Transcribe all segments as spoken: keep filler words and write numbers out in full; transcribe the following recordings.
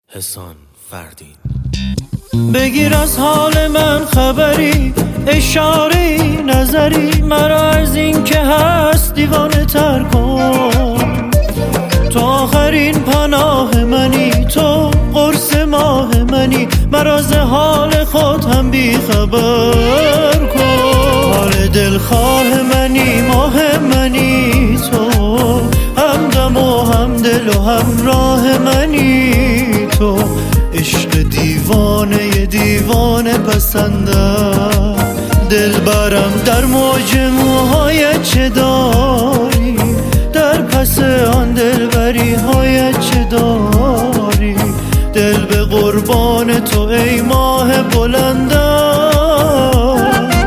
حسان فردین. بگیر از حال من خبری، اشاره نظری، مرا از این که هست دیوانه تر کن. تو آخرین پناه منی، تو قرص ماه منی، مرا ز حال خود هم بی خبر کن. حال دلخواه منی، ماه منی، تو هم غم و هم دل و هم راه منی. تو عشق دیوانه دیوانه پسندم، دل برم در موج موهای چه داری، در پس آن دلبری های چه داری. دل به قربان تو ای ماه بلندم.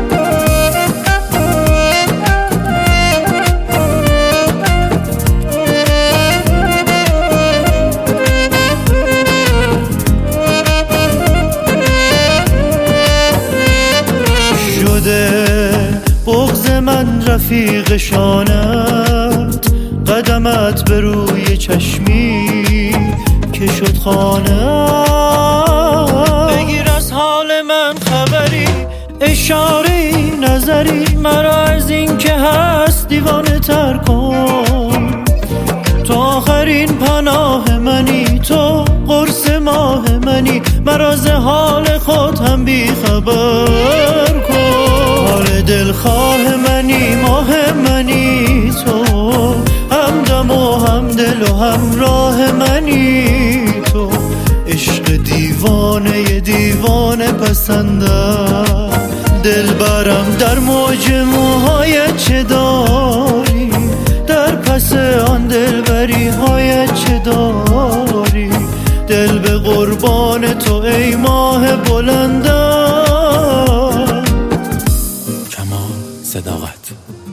بغض من رفیق شانت، قدمت به روی چشمی که شد خانه. بگیر از حال من خبری، اشاره نظری، مرا از این که هست دیوانه تر کن. تو آخرین پناه منی، تو قرص ماه منی، مرا ز حال خود هم بی خبر کن. حال دلخواه منی، ماه منی، تو هم غم و هم دل و هم راه منی. تو عشق دیوانه دیوانه پسندم، دل برم در موج موهای چه داری، در پس آن دلبری های چه داری. دل به قربان تو ای ماه بلندم. کمال صداقت.